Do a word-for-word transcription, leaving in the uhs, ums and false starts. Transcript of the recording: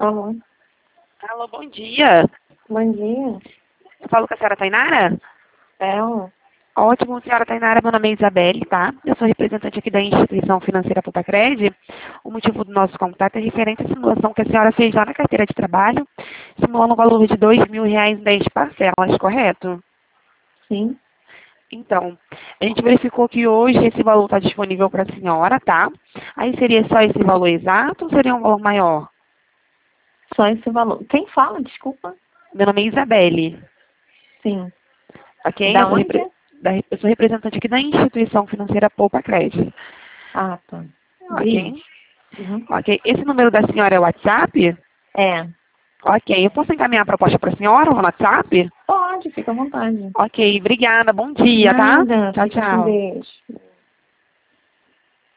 Alô, Alô, bom dia. bom dia. Eu falo com a senhora Tainara? É, ó, Ótimo, senhora Tainara, meu nome é Isabelle, tá? Eu sou representante aqui da instituição financeira Popacred. O motivo do nosso contato é referente à simulação que a senhora fez lá na carteira de trabalho, simulando um valor de dois mil reais em dez parcelas, correto? sim, Então, a gente verificou que hoje esse valor está disponível para a senhora, tá? Aí seria só esse valor exato ou seria um valor maior? só esse valor. Quem fala, desculpa? Meu nome é Isabelle, Sim. ok? Eu Da sou, onde? repre- da- eu sou representante aqui da instituição financeira Popacred. Ah, tá. Ok? Diz. Uhum. Ok. Esse número da senhora é o WhatsApp? É, Ok. Eu posso encaminhar a proposta para a senhora no WhatsApp? pode, fica à vontade. Ok. Obrigada. Bom dia, tá? Nada, Tchau, fica com tchau. Deus.